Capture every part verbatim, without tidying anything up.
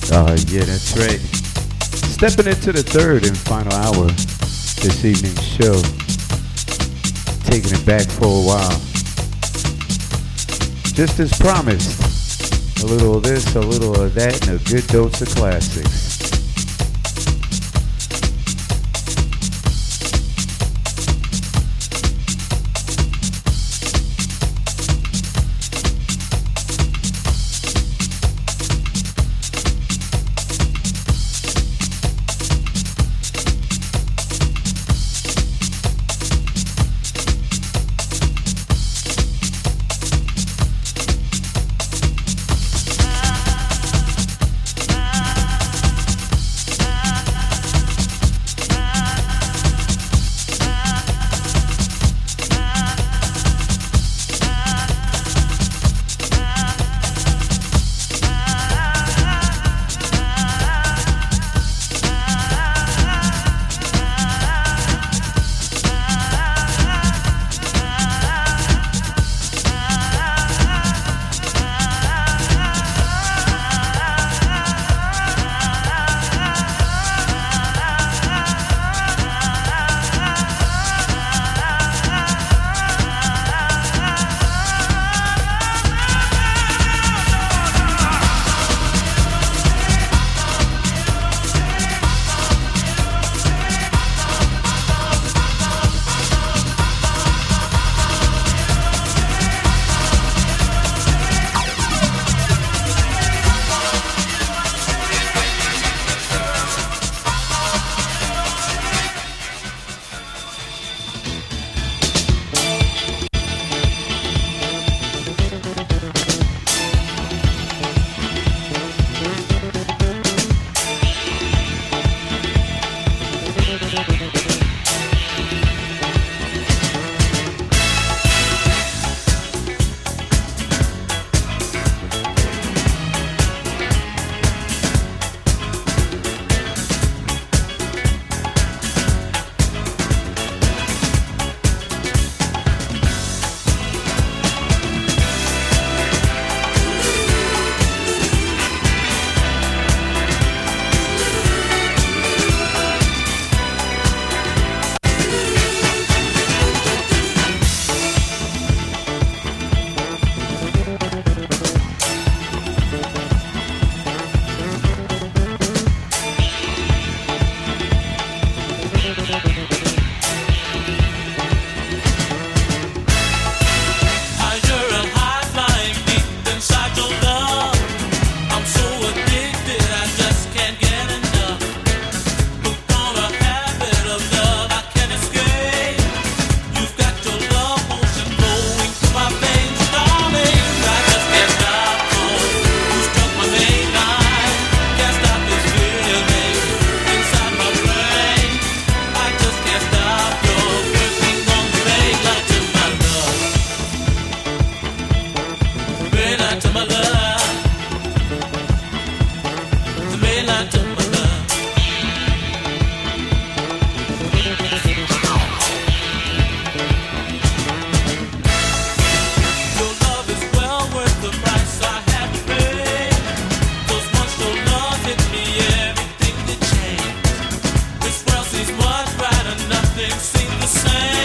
Uh, yeah, that's right. Stepping into the third and final hour this evening's show. Taking it back for a while. Just as promised, a little of this, a little of that, and a good dose of classics.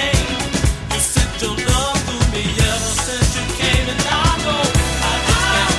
Your love to me ever since you came, and I know I just can't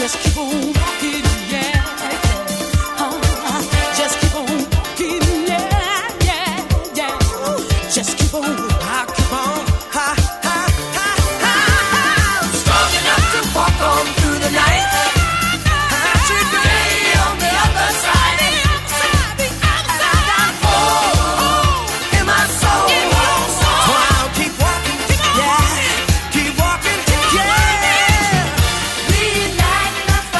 Like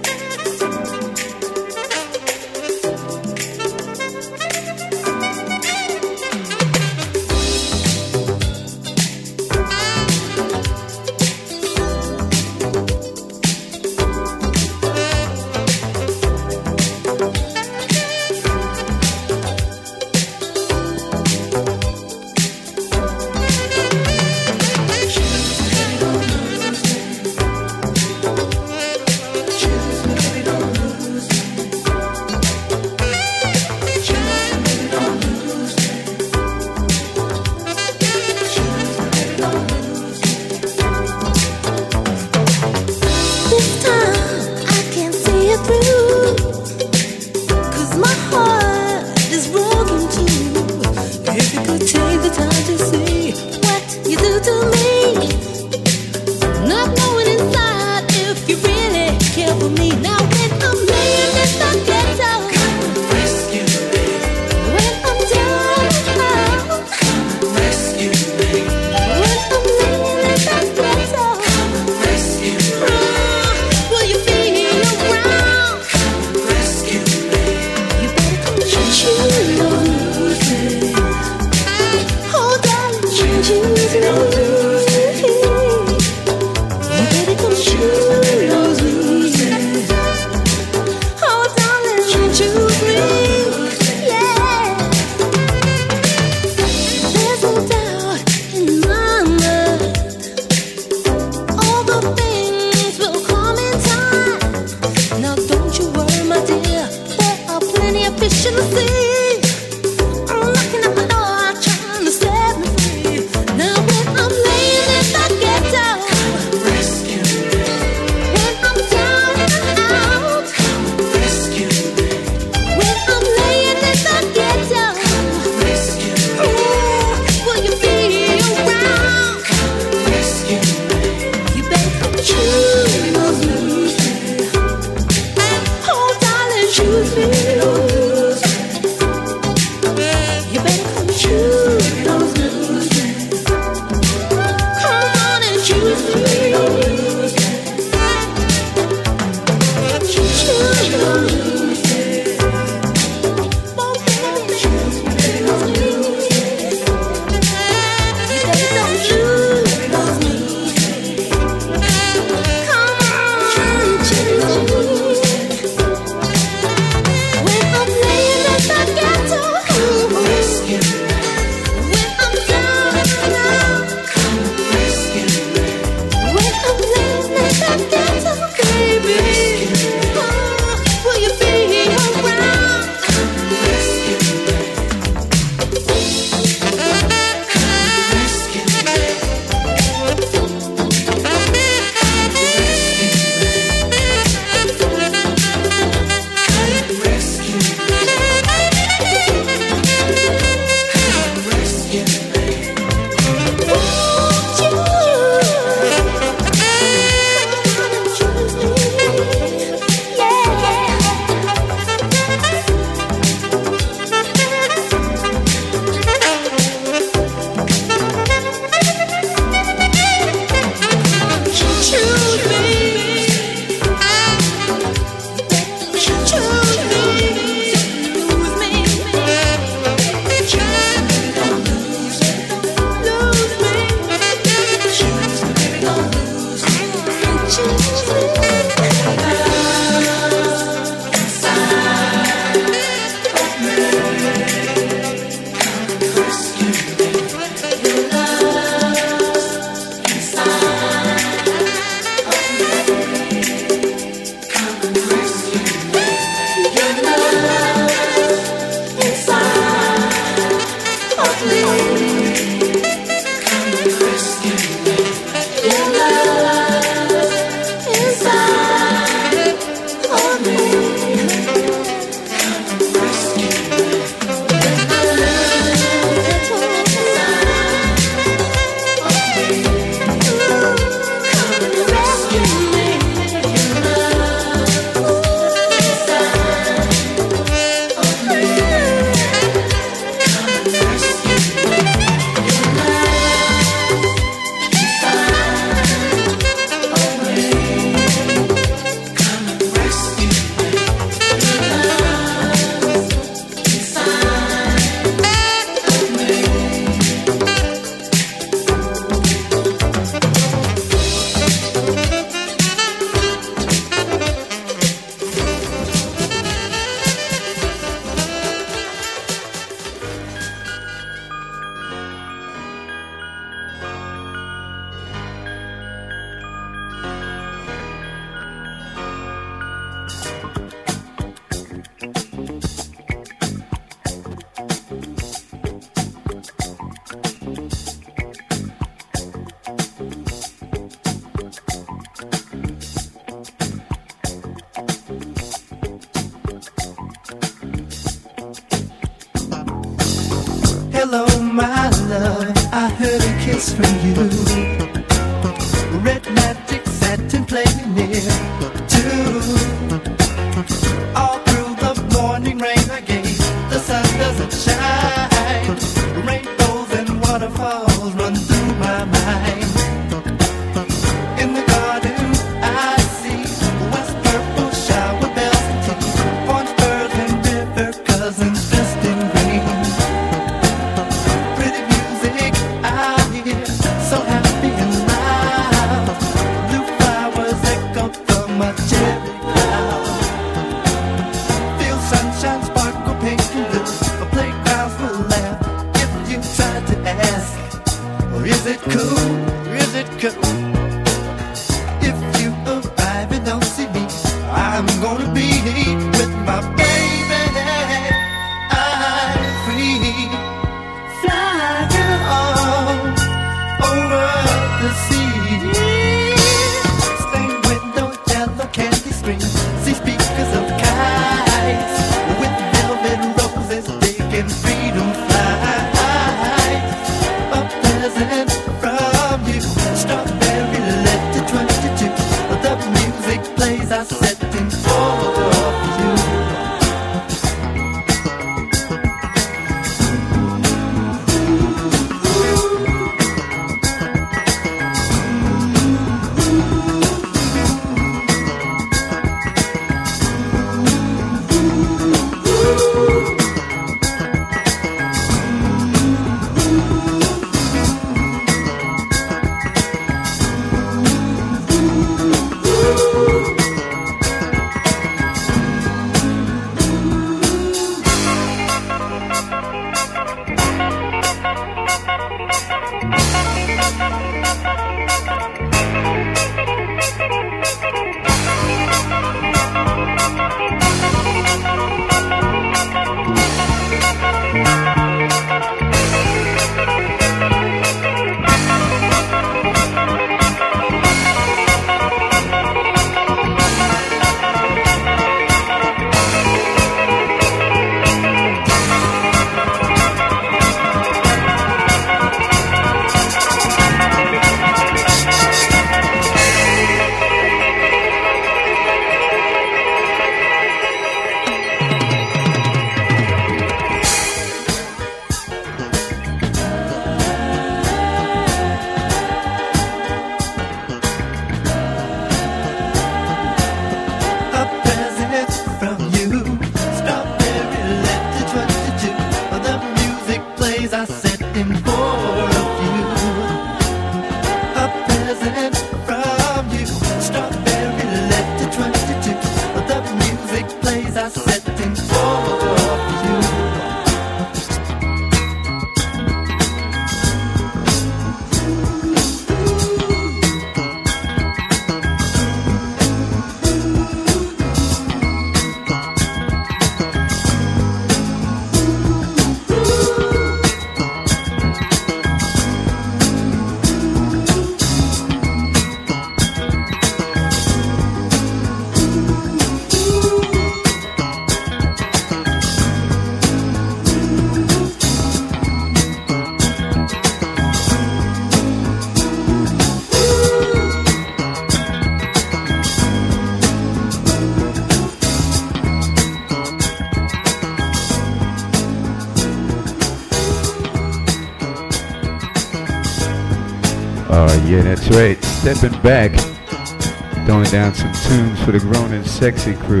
Yeah, that's right. Stepping back, throwing down some tunes for the grown and sexy crew.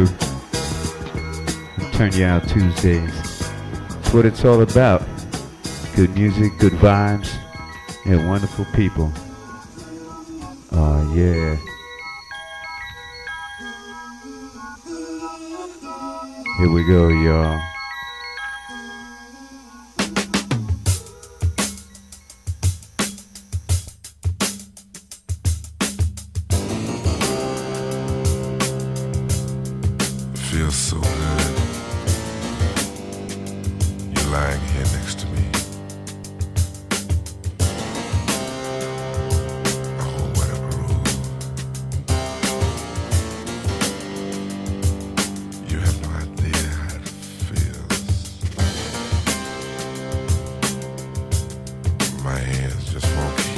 Turn you out Tuesdays. That's what it's all about. Good music, good vibes, and wonderful people. Oh, yeah. Here we go, y'all. Feels so good. You're lying here next to me. Oh, what a groove. You have no idea how it feels. My hands just won't keep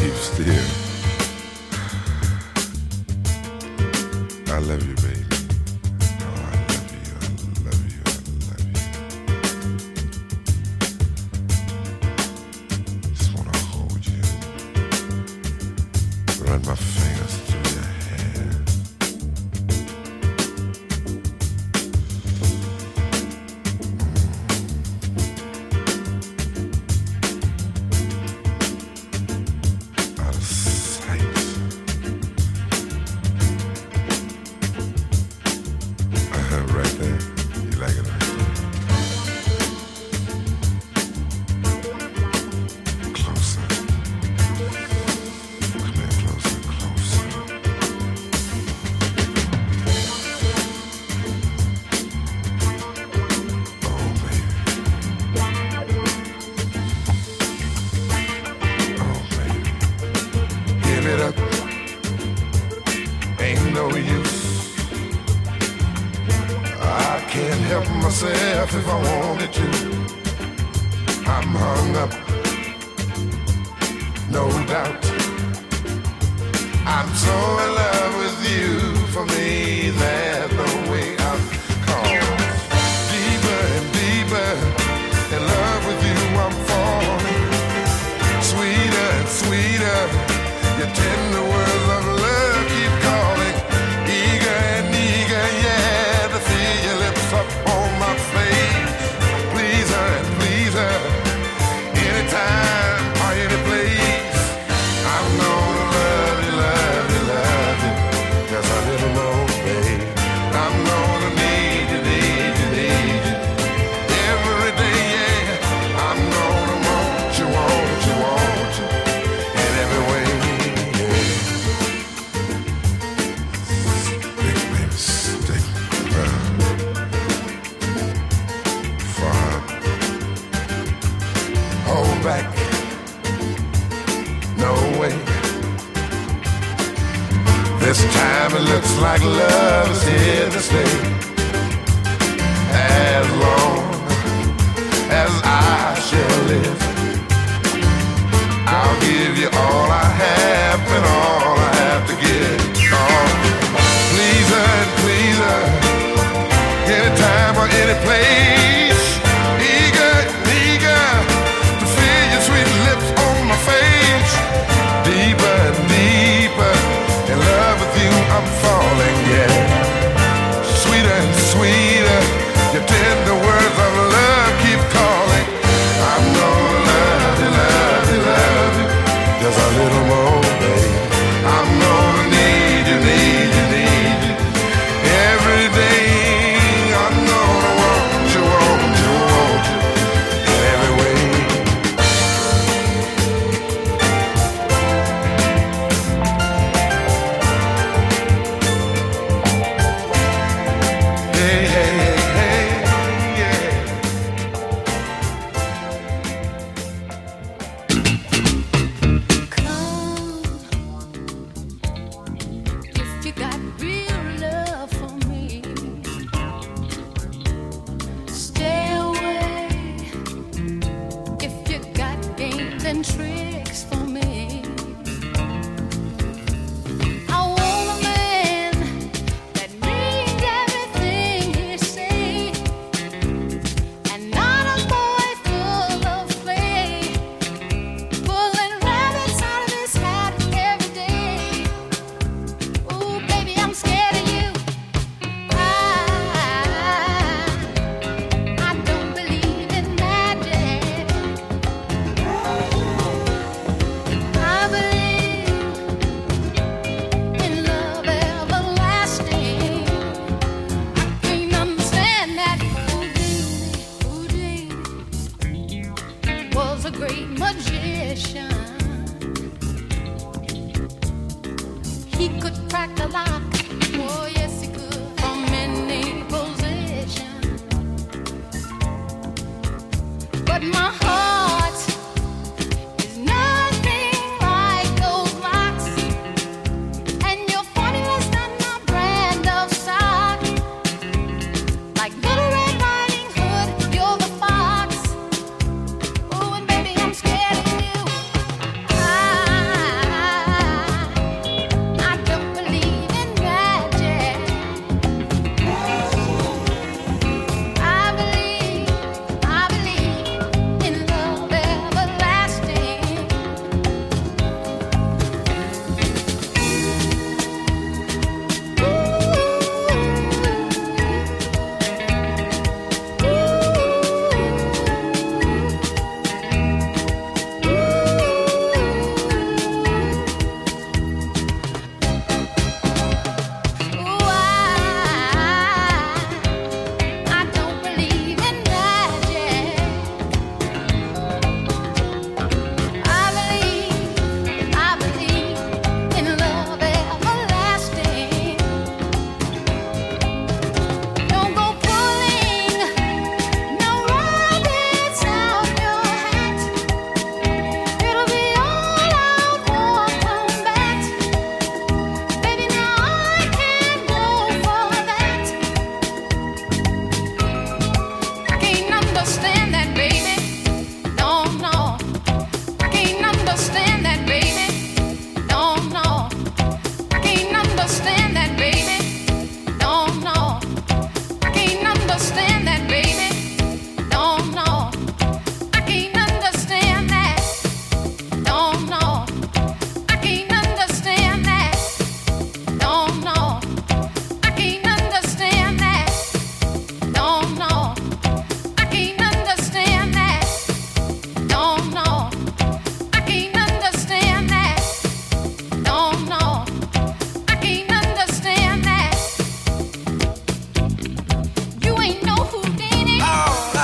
can't help myself if I wanted to. I'm hung up, no doubt. I'm so in love with you. For me, there's no way out. 'Cause deeper and deeper in love with you, I'm falling. Sweeter and sweeter, your tender words of love keep calling. Eager and eager, yeah, to feel your lips up on my face. Please her and please her, anytime or any place. I'm gonna love you, love you, love you, just a little more, babe. I'm gonna need you, need you, need you, every day, yeah. I'm gonna want you, want you, want you, in every way, yeah. Stick, baby, stick around. Fine. Hold back. No way. This time it looks like love is here to stay. As long as I shall live, I'll give you all I have and all I have to give. Oh, please her and please her, anytime or any place. Eager, eager to feel your sweet lips on my face. Deeper and deeper in love with you, I'm falling, yeah. Sweeter and sweeter, your tender words of love keep calling. I'm gonna love you, love you, love you, just a little more, babe. I'm gonna need you, need you, need you, every day. I'm gonna want you, want you, want you, in every way. Hey, hey, hey, hey, yeah. If you got real love for me, stay away. If you got games and tricks for me, I want a man that means everything he say, and not a boy full of play, pulling rabbits out of his hat every day. Ooh, baby, I'm scared of you. I, I don't believe in magic. I believe in love everlasting. I can't understand that. Houdini, Houdini was a great magician. He could crack the lock. Oh, yes, he could. From any position. But my heart is nothing like those locks. And your formulas not my brand of sock. Like Little Red Riding Hood, you're the fox. Oh, and baby, I'm scared of you.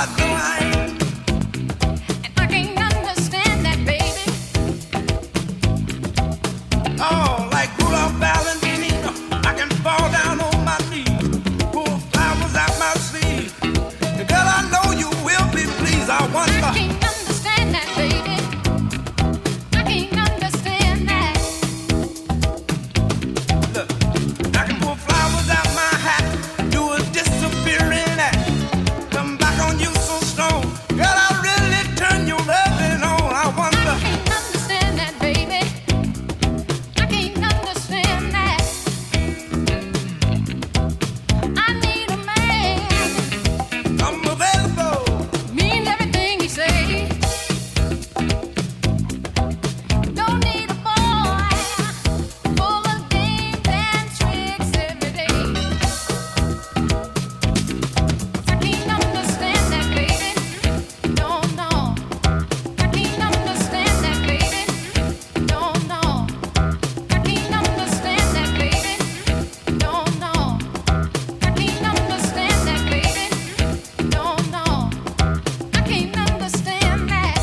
know I ain't. And I can't understand that, baby. Oh, like Rudolph Valentino, I can fall down on my knees, pull flowers out my sleeve. Girl, I know you will be pleased. I wonder. I can't understand that, baby. I can't understand that. Look, I can pull flowers out my hat, do a disappearing act, come back on you so strong. Girl, I really turn your loving on. I wonder. I can't understand that, baby. I can't understand that. I need a man. I'm available. Mean everything he say. Don't need a boy full of games and tricks every day. I can't understand that, baby. No, no. I can't understand that, baby. No, no. I can't understand that, baby. No, no. I can't understand that, baby. No, no. I can't understand that.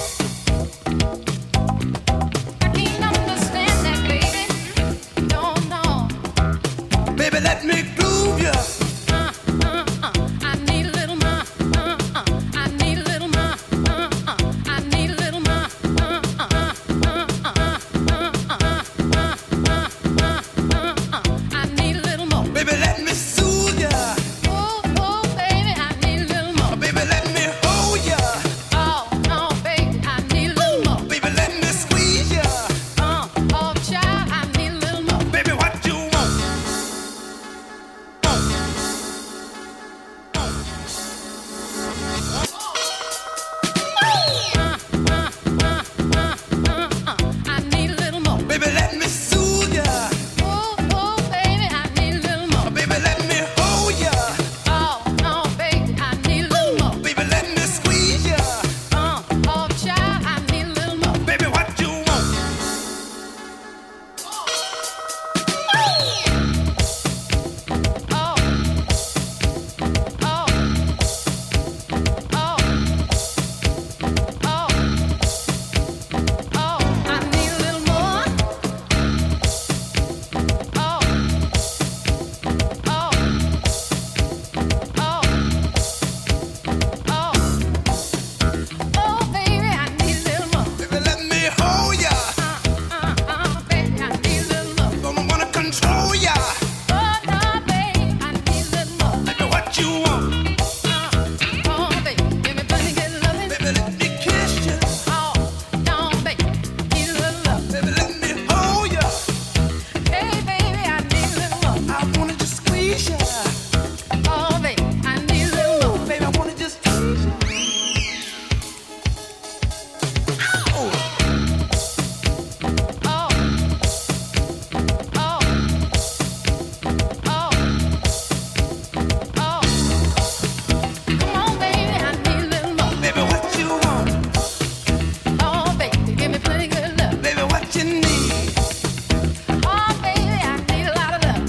I can't understand that, baby. No, no. Baby, let me groove ya. Uh, uh, uh. I need a little ma. Uh, uh. I need a little ma. Uh, uh. I need a little ma. Uh, uh. Uh, uh. Uh, uh. Uh, uh. I need a little more. Baby, let me soothe ya. Oh, oh, baby, I need a little more. Baby, let me hold ya. Oh, no, baby, I need a little more. Baby, let me squeeze ya. Uh, oh, child, I need a little more. Baby, what you want? I need a little more. Baby, let me soothe ya. Oh, oh, baby, I need a little more. Baby, let me hold ya. Oh, no, baby, I need a little more. Baby, let me squeeze ya. Uh, oh, child, I need a little more. Baby, what you want? Oh, oh, oh, oh, oh, oh, I need a little more. Oh, oh, oh, oh, oh, baby, I need a little more. Baby, let me hold ya. Uh, uh, uh, baby, I need a little more. Don't wanna control ya. Oh, no, baby, I need a little more. Baby, what you want? Uh, oh, baby, give me plenty good loving. Baby, let me kiss ya. Oh, no, baby, need a little love. Baby, let me hold ya. Hey, baby, I need a little more. I wanna just squeeze ya. Oh, baby, I need a little more. Baby, I wanna just tease ya. Ow! Oh, oh, oh, oh. Come on, baby, I need a little more. Baby, what you want? Oh, baby, give me plenty good love. Baby, what you need? Oh, baby, I need a lot of love.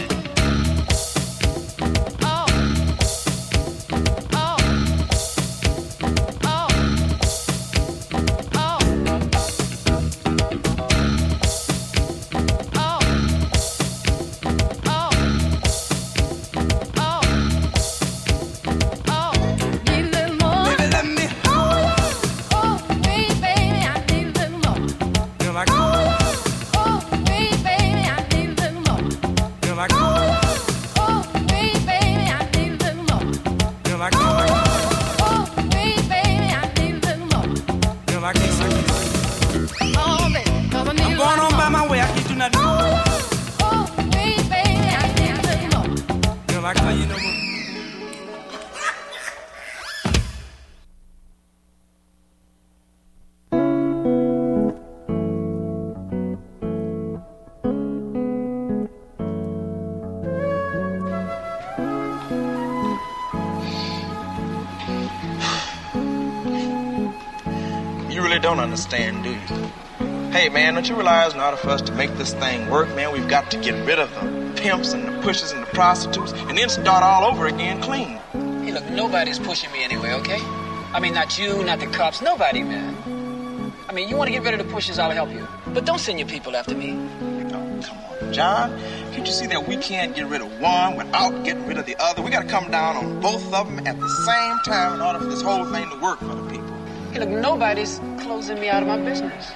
Oh, oh, oh, oh, oh, oh, oh, need a little more. Baby, let me hold ya. Oh, baby, baby, I need a little more. You like Oh, baby, baby, I need a little more. You like Oh, baby, baby, I need a little more. You like Oh, baby, baby, I need a little more. You like this? Oh, baby, 'cause I need I'm a going lot on by more. my way. I can't do nothing. Oh, baby, baby, I need a little more. You like how you know what? You really don't understand, do you? Hey, man, don't you realize in order for us to make this thing work, man, we've got to get rid of the pimps and the pushers and the prostitutes and then start all over again clean. Hey, look, nobody's pushing me anyway, okay? I mean, not you, not the cops, nobody, man. I mean, you want to get rid of the pushers, I'll help you. But don't send your people after me. Oh, come on, John. Can't you see that we can't get rid of one without getting rid of the other? We got to come down on both of them at the same time in order for this whole thing to work for the people. Hey, look, nobody's closing me out of my business.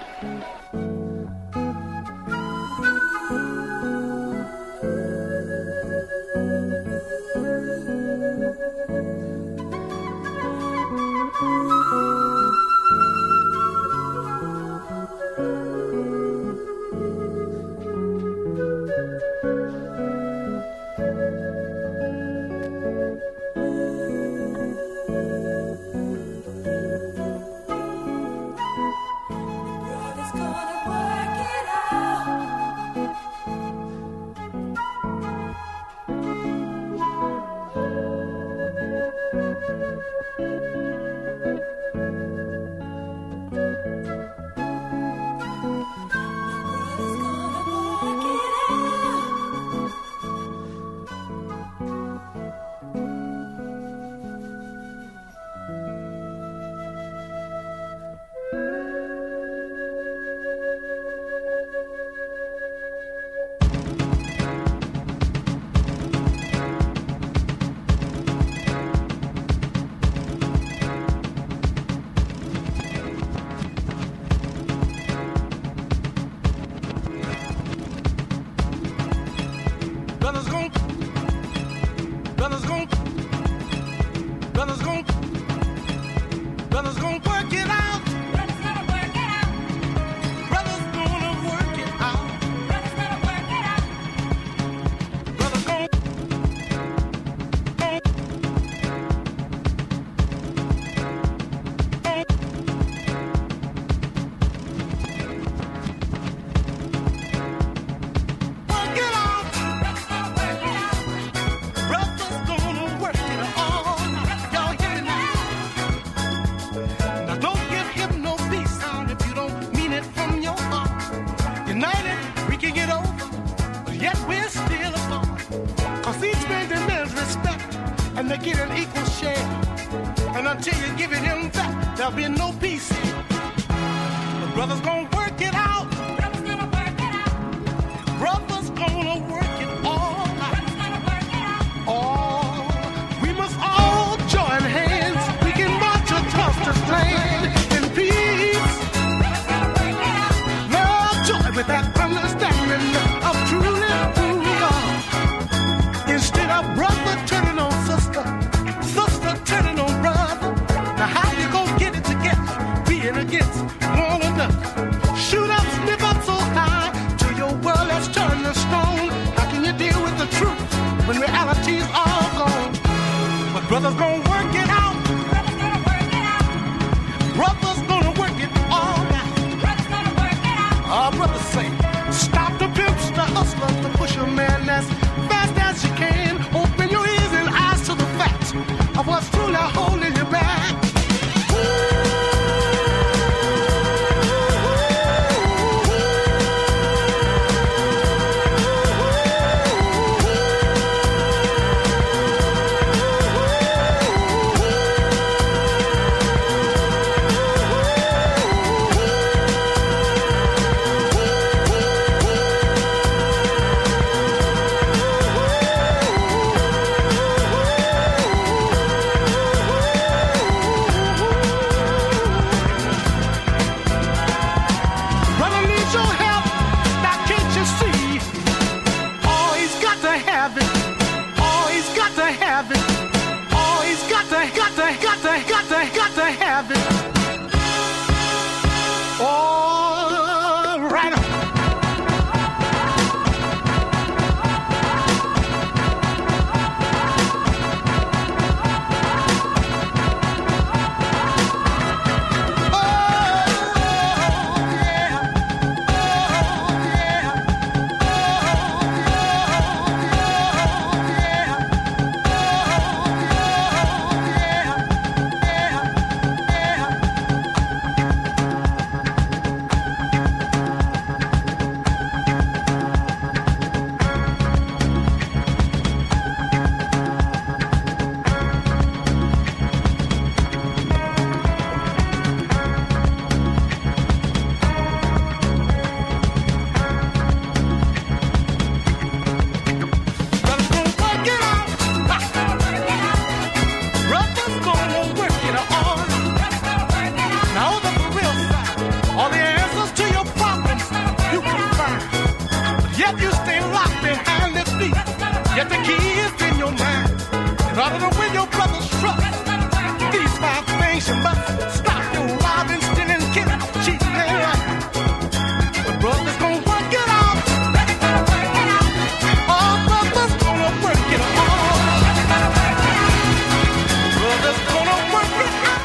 matter where your brother's from. These five things you must stop your robbing, stealing, killing, cheating, and lying. The brothers gonna work it out. All brothers gonna work it out. Brothers gonna work it out.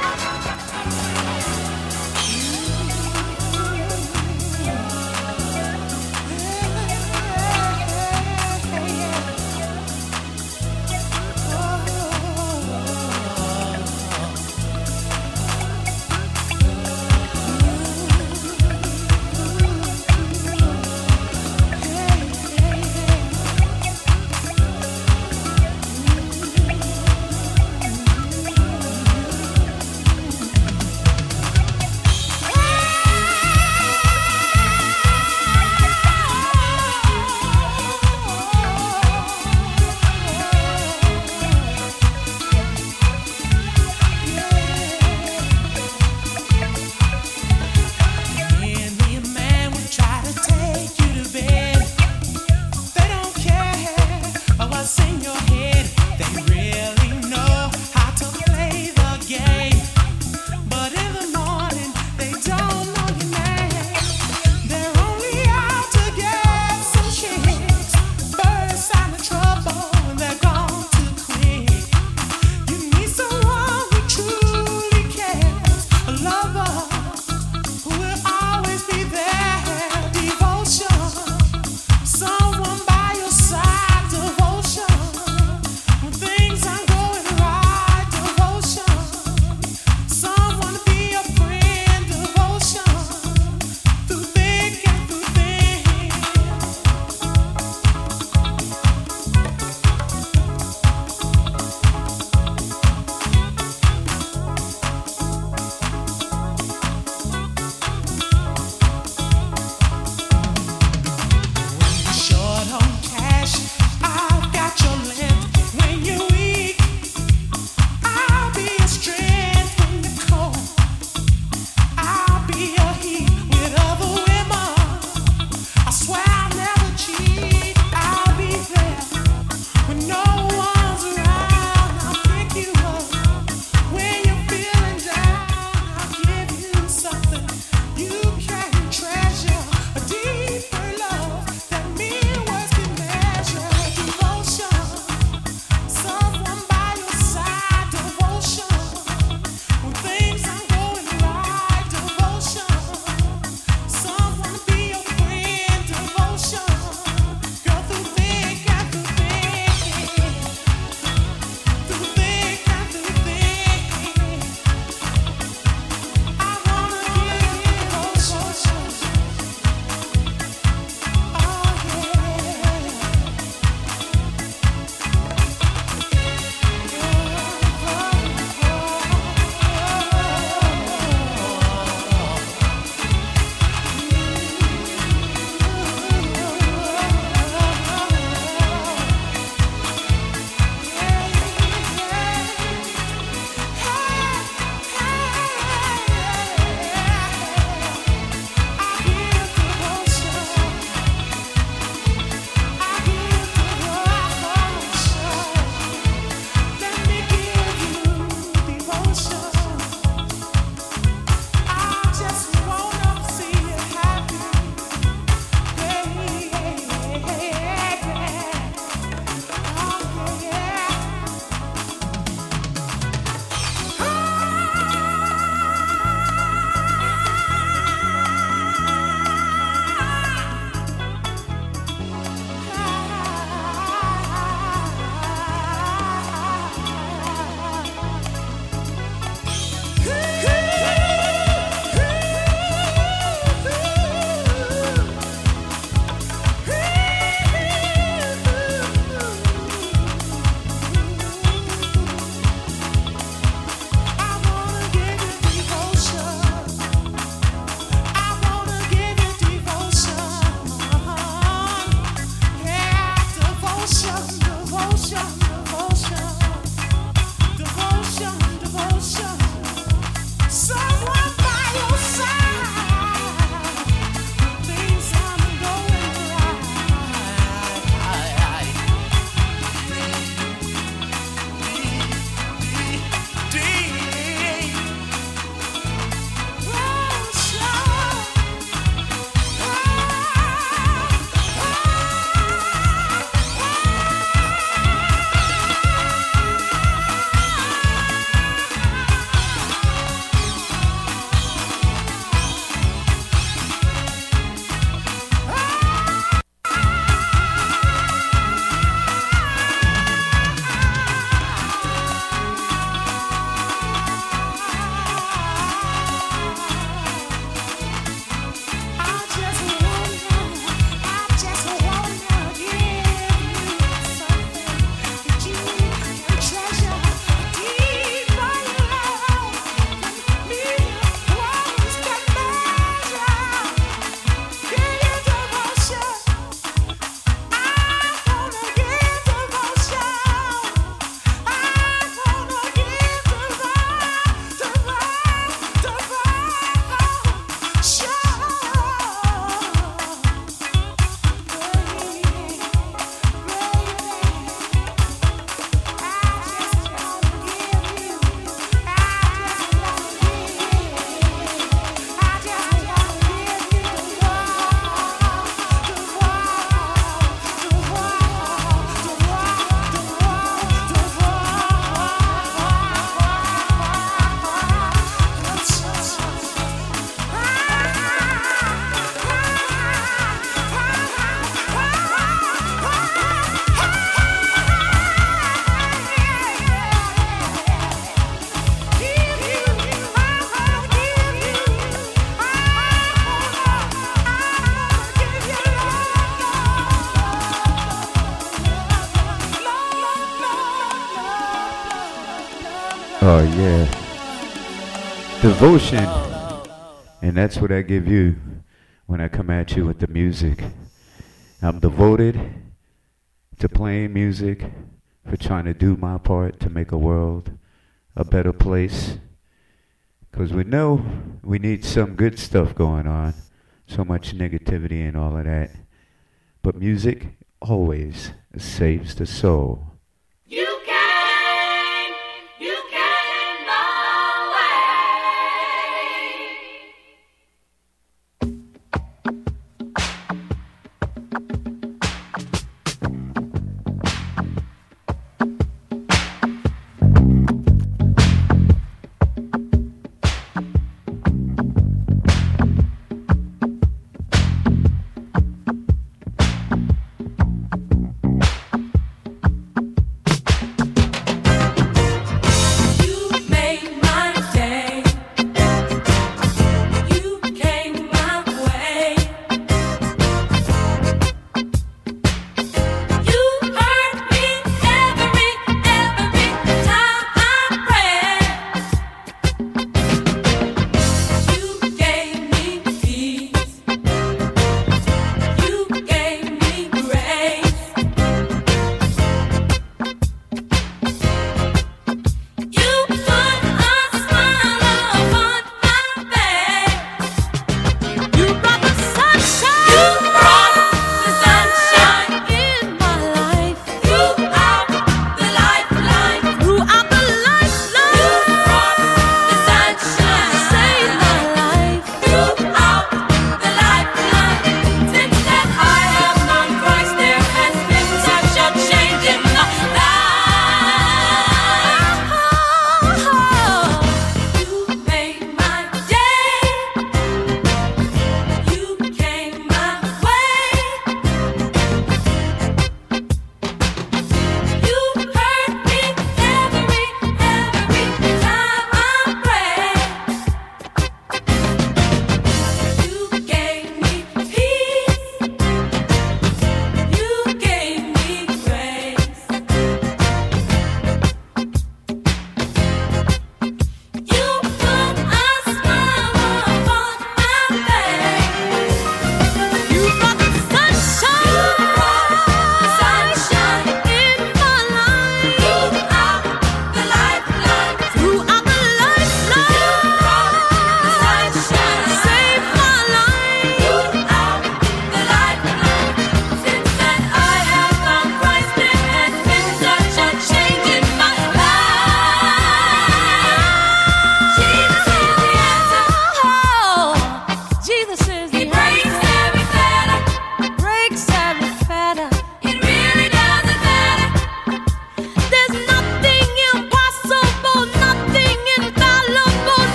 Oh yeah. Devotion. And that's what I give you when I come at you with the music. I'm devoted to playing music, for trying to do my part to make a world a better place. Because we know we need some good stuff going on. So much negativity and all of that. But music always saves the soul. You can, you can go away.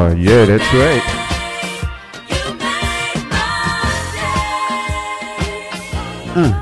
Oh, yeah, that's right. Uh.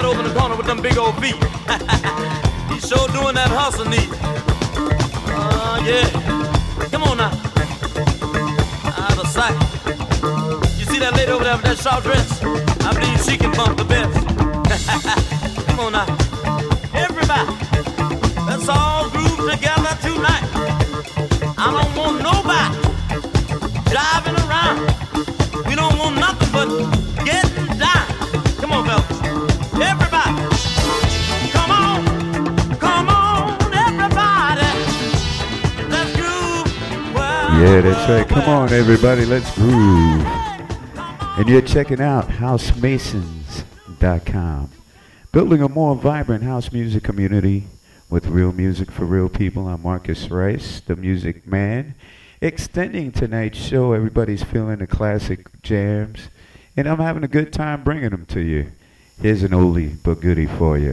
over the corner with them big old feet. He's sure doing that hustle neat. Oh, uh, yeah. Come on now. Out of sight. You see that lady over there with that short dress? I believe she can bump the best. Come on now. Everybody, let's all groove together tonight. I don't want nobody driving around. We don't want nothing but getting down. Come on, fellas. Everybody. Come on. Come on, everybody. Let's groove. Well, Yeah, that's right. Come on, everybody. Let's groove. And you're checking out house masons dot com. Building a more vibrant house music community with real music for real people. I'm Marcus Rice, the Music Man. Extending tonight's show, everybody's feeling the classic jams, and I'm having a good time bringing them to you. Here's an oldie but goodie for you.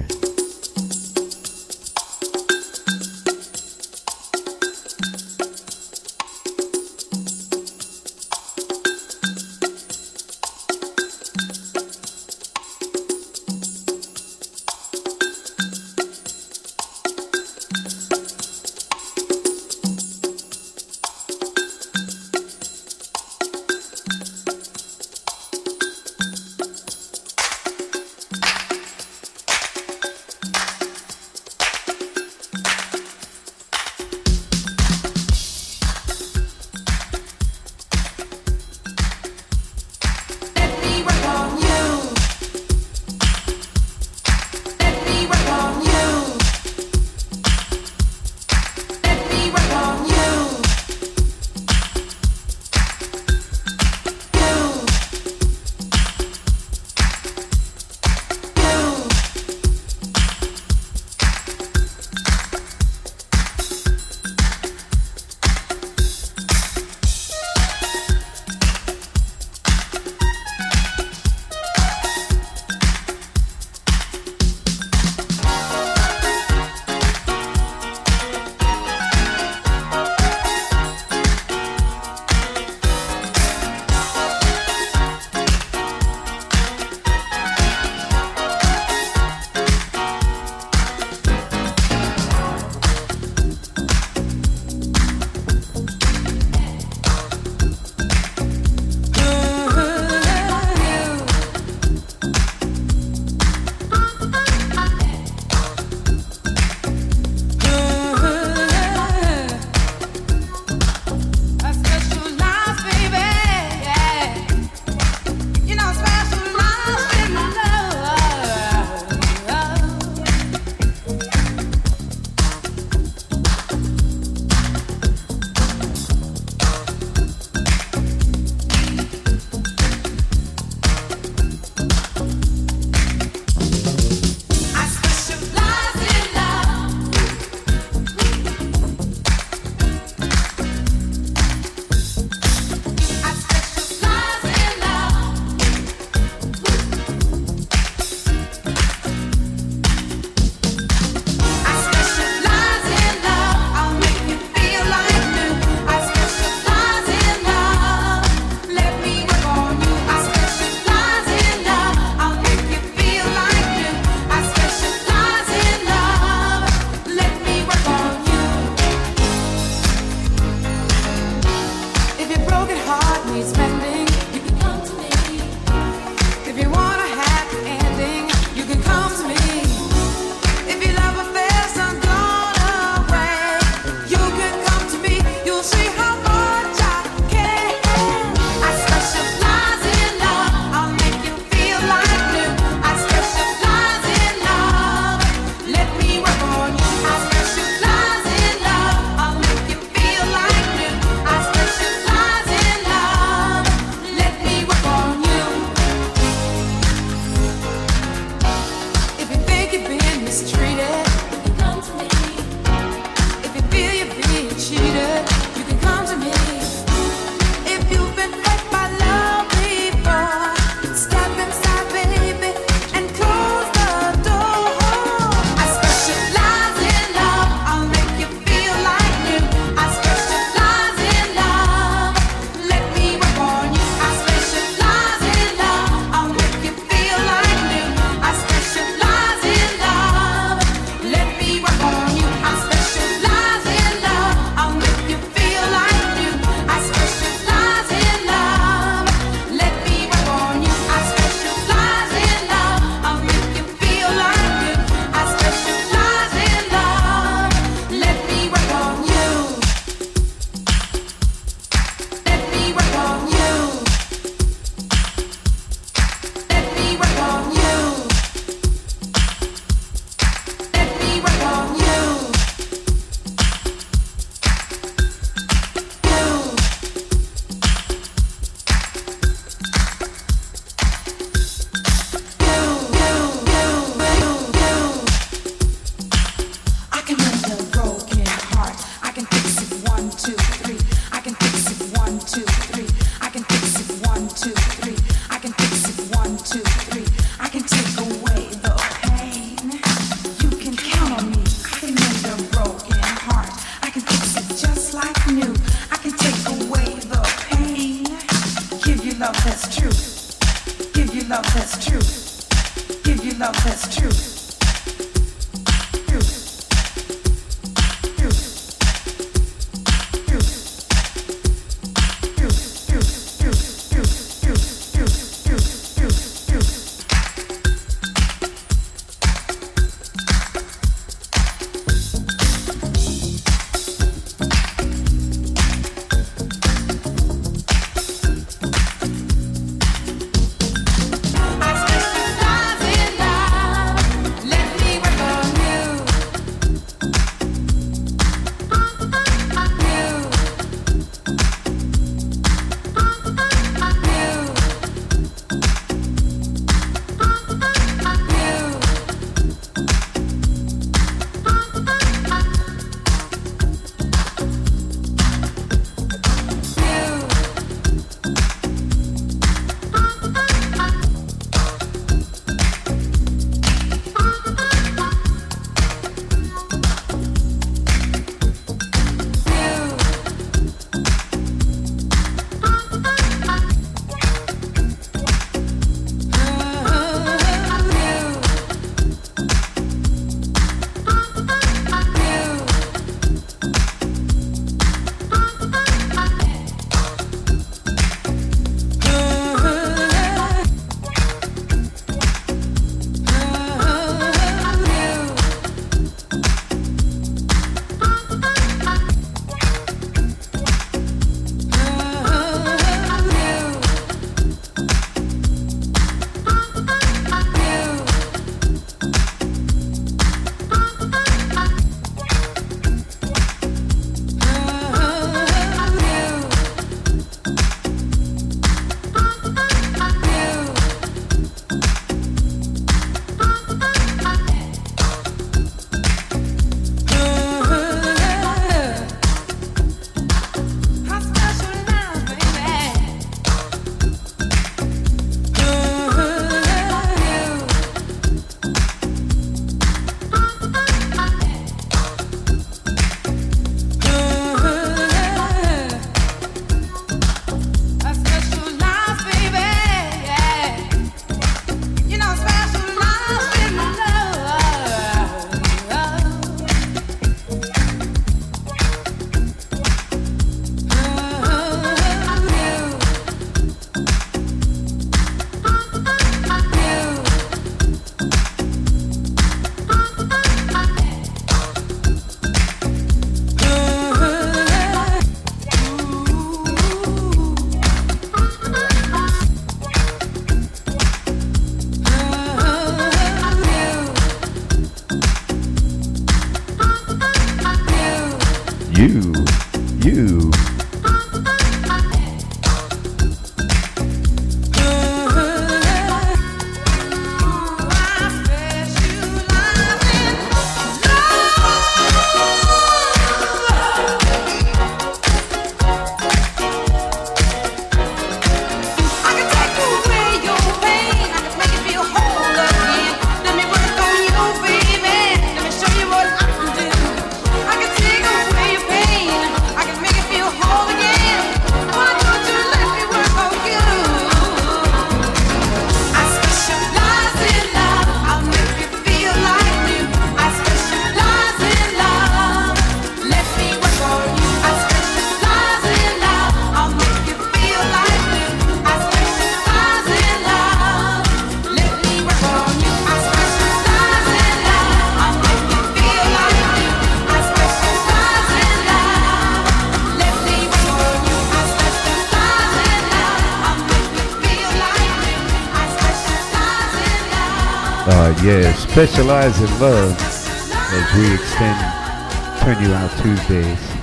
Uh, yeah, Specialize in Love as we extend Turn You Out Tuesdays.